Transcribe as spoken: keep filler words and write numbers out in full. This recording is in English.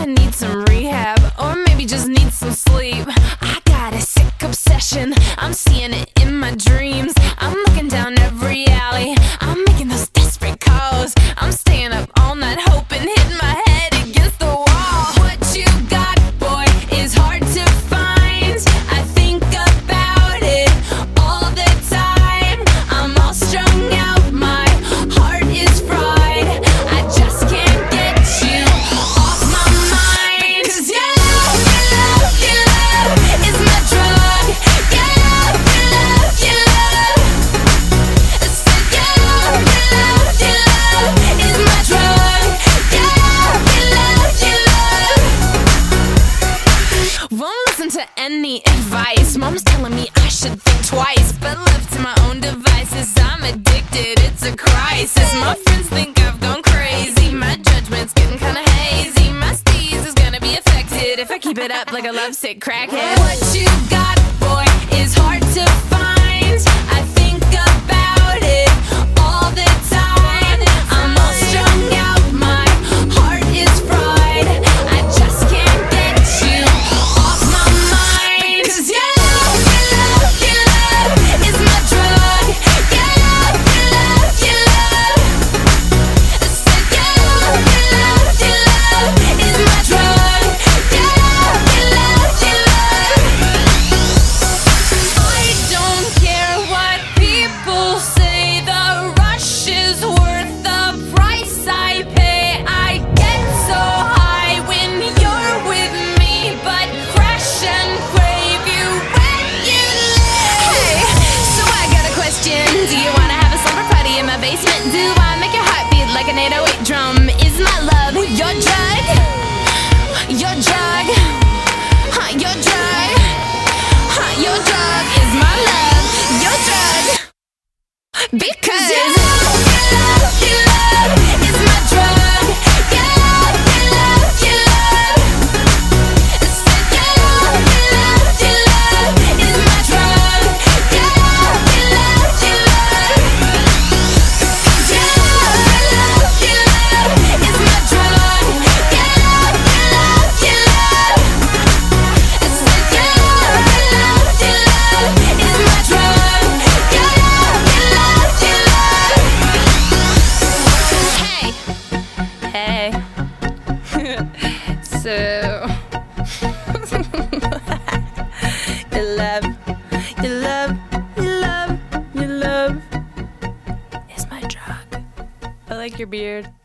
I need some rehab, or maybe just need some sleep. I got a sick obsession, I'm seeing it in my dreams. I'm looking down every alley, I'm making those desperate calls. I'm staying up all night hoping, hitting my head against the wall. What you got, boy, is hard to find. I think about it all the time. I'm all strung out, my heart is fried. I just can't get you off my mind. 'Cause your love, your love, your love is my drug. Your love, your love, your love. So your love, your love, your love is my drug. Your love, your love, your love. Won't listen to any advice. Mom's telling me I should think twice, but left to my own devices, I'm addicted, it's a crisis. My friends think I've gone crazy, my judgment's getting kinda hazy. My steez is gonna be affected if I keep it up like a lovesick crackhead. What you got, boy, is hard to find. I think about it all the time. I'm all strung out, my heart is fried. I just can't get you off my mind. 'Cause your love, your love, your love is my drug. Your love, your love, your love. So your love, your love, your love is my drug. Your love, your love, your love. I don't care what people say, the rush is worth the price I pay. I get so high when you're with me, but crash and crave you when you leave. Hey, so I got a question. Do you wanna have a slumber party in my basement? Do I make your heart beat like an eight oh eight drum? Is my love your drug? Your drug? Huh, your drug? Huh, your drug is my love. Your drug. Because your love, your love, your love is my drug. Your love, your love, your love. So your love, your love, your love is my drug. Your love, your love, your love. Your love, your love, your love is my drug. Your love, your love, your love. So your love, your love, your love is my drug. Your love, your love, your love. Hey, hey. So your love, your love, your love, your love is my drug. I like your beard.